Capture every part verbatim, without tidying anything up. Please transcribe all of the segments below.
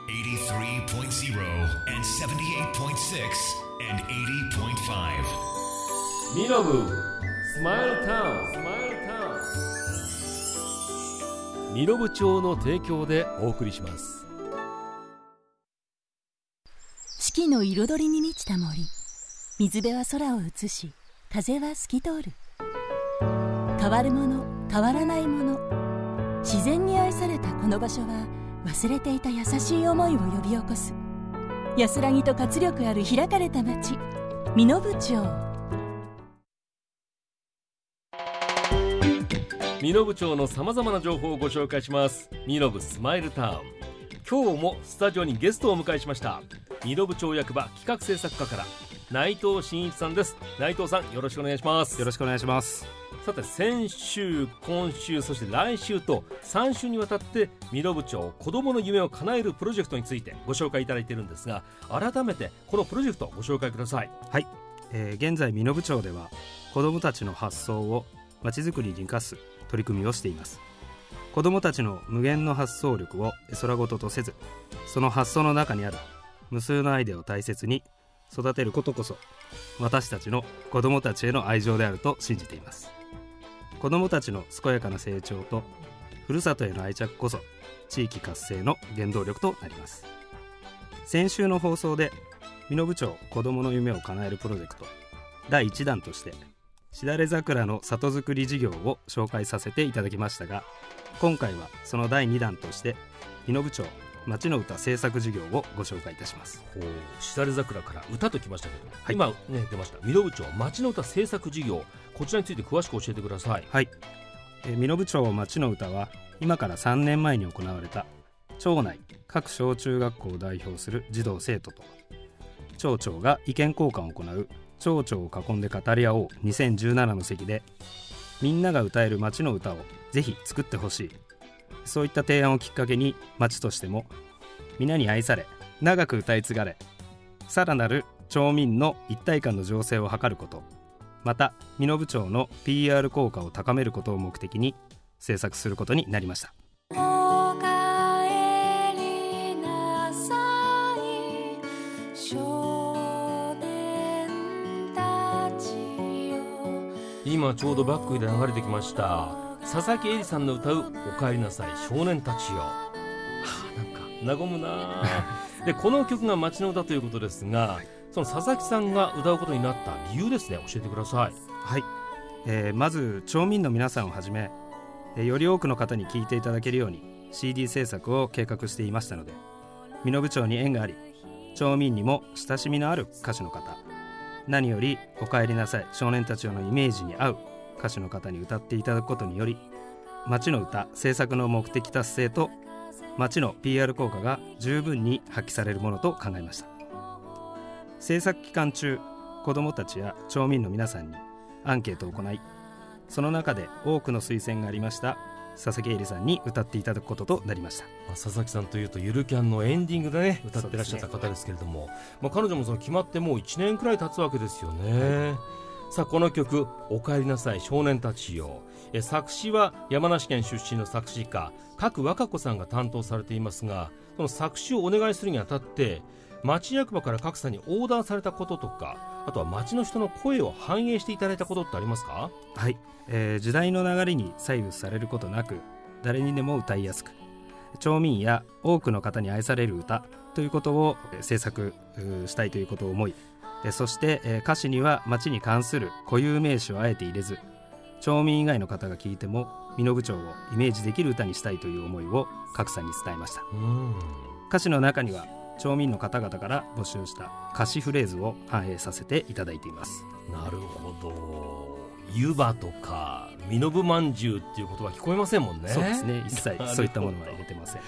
eighty-three point zero and seventy-eight point six and eighty point five ミノブスマイルタウンスマイルタウンミノブ町の提供でお送りします。 四季の彩りに満ちた森、水辺は空を映し、風は透き通る。変わるもの変わらないもの、自然に愛されたこの場所は忘れていた優しい思いを呼び起こす。安らぎと活力ある開かれた街、身延町。 身延町のさまざまな情報をご紹介します。身延スマイルタウン。今日もスタジオにゲストをお迎えしました。身延町役場企画制作課から内藤真一さんです。内藤さん、よろしくお願いします。 よろしくお願いします。 さて、先週、今週、そして来週とさん週にわたって身延町子どもの夢を叶えるプロジェクトについてご紹介いただいているんですが、改めてこのプロジェクトをご紹介ください。 はい、えー、現在身延町では子どもたちの発想をまちづくりに生かす取り組みをしています。子どもたちの無限の発想力を絵空事とせず、その発想の中にある無数のアイデアを大切に育てることこそ私たちの子どもたちへの愛情であると信じています。子どもたちの健やかな成長とふるさとへの愛着こそ地域活性の原動力となります。先週の放送で身延町子どもの夢を叶えるプロジェクトだいいちだんとしてしだれ桜の里づくり事業を紹介させていただきましたが、今回はそのだいにだんとして身延町町の歌制作事業をご紹介いたします。 ほう、しだれ桜から歌ときましたけど、 はい、 今、ね、出ました身延町町の歌制作事業、こちらについて詳しく教えてください。 はい、えー、身延町町の歌は今からさんねんまえに行われた町内各小中学校を代表する児童生徒と町長が意見交換を行う町長を囲んで語り合おうにせんじゅうななの席で、みんなが歌える町の歌をぜひ作ってほしい、そういった提案をきっかけに町としても皆に愛され長く歌い継がれ、さらなる町民の一体感の醸成を図ること、また身延町の ピーアール 効果を高めることを目的に制作することになりました。 おかえりなさい少年たちよ。 今ちょうどバックで流れてきました佐々木絵里さんの歌うおかえりなさい少年たちよ。はあ、なんか和むなで、この曲が町の歌ということですが、その佐々木さんが歌うことになった理由ですね、教えてください。 はい、えー、まず町民の皆さんをはじめ、えー、より多くの方に聴いていただけるように シーディー 制作を計画していましたので、身延町に縁があり町民にも親しみのある歌手の方、何よりおかえりなさい少年たちよのイメージに合う歌手の方に歌っていただくことにより、町の歌制作の目的達成と町の ピーアール 効果が十分に発揮されるものと考えました。制作期間中、子どもたちや町民の皆さんにアンケートを行い、その中で多くの推薦がありました佐々木絵里さんに歌っていただくこととなりました。 佐々木さんというとゆるキャンのエンディングでね歌ってらっしゃった方ですけれども、ね、まあ、彼女もその決まってもういちねんくらい経つわけですよね、はい。さあ、この曲おかえりなさい少年たちよ、え作詞は山梨県出身の作詞家賀来和歌子さんが担当されていますが、その作詞をお願いするにあたって町役場から賀来さんにオーダーされたこととか、あとは町の人の声を反映していただいたことってありますか？ はい、えー、時代の流れに左右されることなく誰にでも歌いやすく、町民や多くの方に愛される歌ということを制作したいということを思い、そして歌詞には町に関する固有名詞をあえて入れず、町民以外の方が聴いても身延町をイメージできる歌にしたいという思いを賀来さんに伝えました。うん、歌詞の中には町民の方々から募集した歌詞フレーズを反映させていただいています。 なるほど。湯葉とか身延まんじゅうっていう言葉聞こえませんもんね。 そうですね、一切そういったものは入れてません、はい、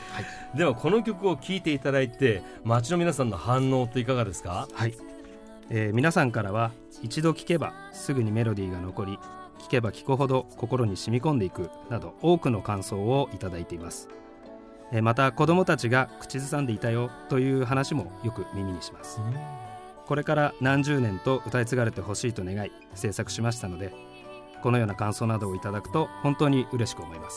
ではこの曲を聴いていただいて町の皆さんの反応っていかがですか？ はい、えー、皆さんからは一度聴けばすぐにメロディーが残り、聴けば聴くほど心に染み込んでいくなど多くの感想をいただいています。えー、また子どもたちが口ずさんでいたよという話もよく耳にします。うん、これから何十年と歌い継がれてほしいと願い制作しましたので、このような感想などをいただくと本当に嬉しく思います。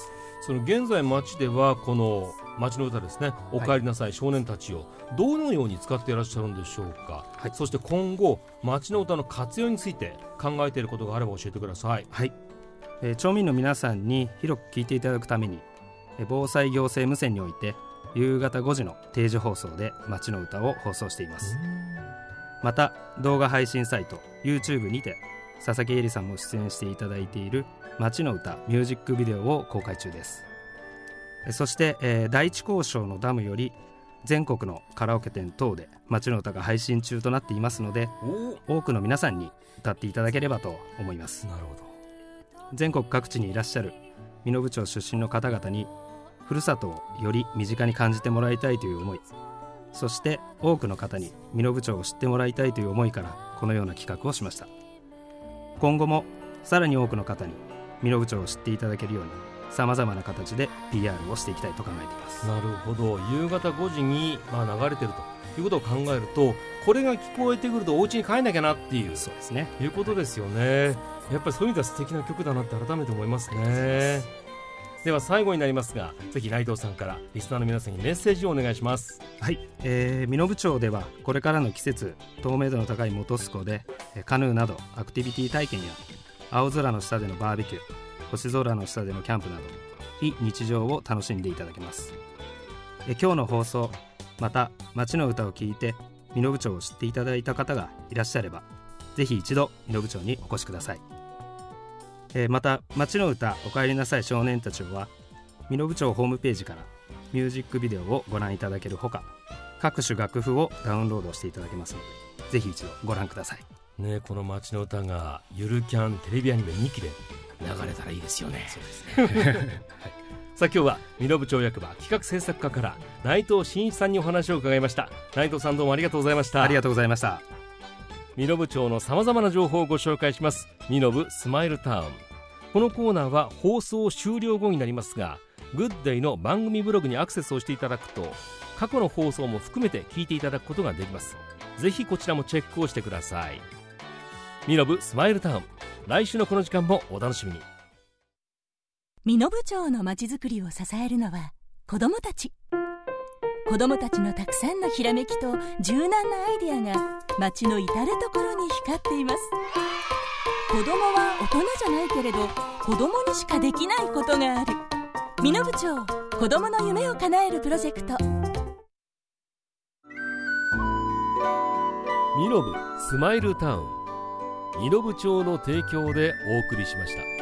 その現在町ではこの町の歌ですね、お帰りなさい少年たちをどのように使っていらっしゃるんでしょうか。はい、そして今後町の歌の活用について考えていることがあれば教えてください。 はい、えー、町民の皆さんに広く聞いていただくために、えー、防災行政無線において夕方ごじの定時放送で町の歌を放送しています。また動画配信サイト YouTube にて佐々木恵里さんも出演していただいている町の歌ミュージックビデオを公開中です。そして、えー、第一交渉のダムより全国のカラオケ店等で町の歌が配信中となっていますので、多くの皆さんに歌っていただければと思います。 なるほど。 全国各地にいらっしゃる身延町出身の方々にふるさとをより身近に感じてもらいたいという思い、そして多くの方に身延町を知ってもらいたいという思いからこのような企画をしました。今後もさらに多くの方に身延町を知っていただけるようにさまざまな形で ピーアール をしていきたいと考えています。 なるほど。夕方ごじに、まあ、流れてるということを考えると、これが聞こえてくるとお家に帰んなきゃなっていう、 そうですね、 いうことですよね。やっぱりそういう意味では素敵な曲だなって改めて思いますね。では最後になりますが、ぜひ内藤さんからリスナーの皆さんにメッセージをお願いします。 はい、えー、身延町ではこれからの季節、透明度の高い本栖湖でカヌーなどアクティビティ体験や青空の下でのバーベキュー、星空の下でのキャンプなど非日常を楽しんでいただけます。え今日の放送、また町の歌を聴いて身延町を知っていただいた方がいらっしゃれば、ぜひ一度身延町にお越しください。えまた町の歌お帰りなさい少年たちをは身延町ホームページからミュージックビデオをご覧いただけるほか、各種楽譜をダウンロードしていただけますので、ぜひ一度ご覧ください。 ね、この町の歌がゆるキャンテレビアニメにきで流れたらいいですよね。そうですね、はい、さあ今日は身延町役場企画制作課から内藤真一さんにお話を伺いました。内藤さん、どうもありがとうございました。 ありがとうございました。 身延町のさまざまな情報をご紹介します。身延スマイルタウン。このコーナーは放送終了後になりますが、グッデイの番組ブログにアクセスをしていただくと過去の放送も含めて聞いていただくことができます。ぜひこちらもチェックをしてください。身延スマイルタウン、来週のこの時間もお楽しみに。 身延町のまちづくりを支えるのは子どもたち。子どもたちのたくさんのひらめきと柔軟なアイデアが町の至るところに光っています。子どもは大人じゃないけれど子どもにしかできないことがある。身延町子どもの夢を叶えるプロジェクト。 身延スマイルタウン、身延町の提供でお送りしました。